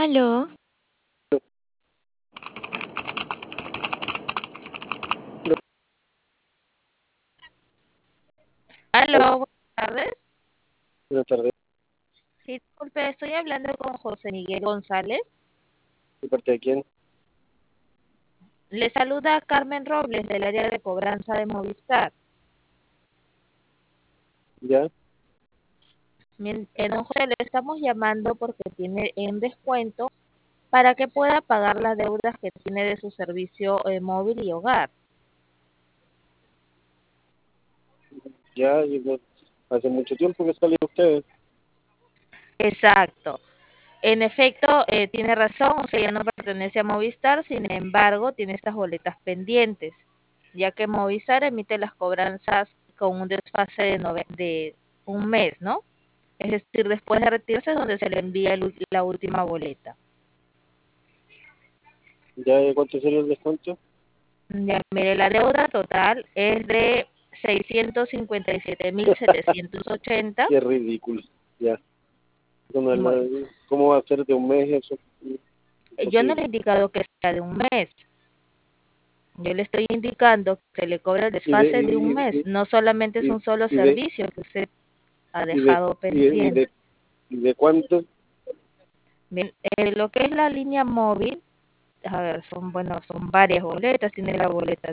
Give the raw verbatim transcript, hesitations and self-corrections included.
Aló, Hola, aló, buenas tardes. buenas tardes. Sí, disculpe, estoy hablando con José Miguel González. ¿De parte de quién? Le saluda Carmen Robles del área de cobranza de Movistar. ¿Ya? Mien- eh, don José, le estamos llamando porque tiene en descuento para que pueda pagar las deudas que tiene de su servicio eh, móvil y hogar. Ya, yo no- hace mucho tiempo que salí de ustedes. Exacto. En efecto, eh, tiene razón, o sea, ya no pertenece a Movistar, sin embargo, tiene estas boletas pendientes, ya que Movistar emite las cobranzas con un desfase de, nove- de un mes, ¿no? Es decir, después de retirarse es donde se le envía el ul- la última boleta. ¿Ya de cuánto sería el descuento? Ya, mire, la deuda total es de seiscientos cincuenta y siete mil setecientos ochenta. Qué ridículo. Ya. No, no, Bueno, no, ¿cómo va a ser de un mes eso? yo no le he Imposible. indicado que sea de un mes. Yo le estoy indicando que se le cobra el ¿Y de, desfase de un mes. y, No solamente es y, y, un solo y de, servicio que usted ha y de, dejado y de, y pendiente. de, y de cuánto? Bien, eh, lo que es la línea móvil, a ver, son, bueno, son varias boletas. Tiene la boleta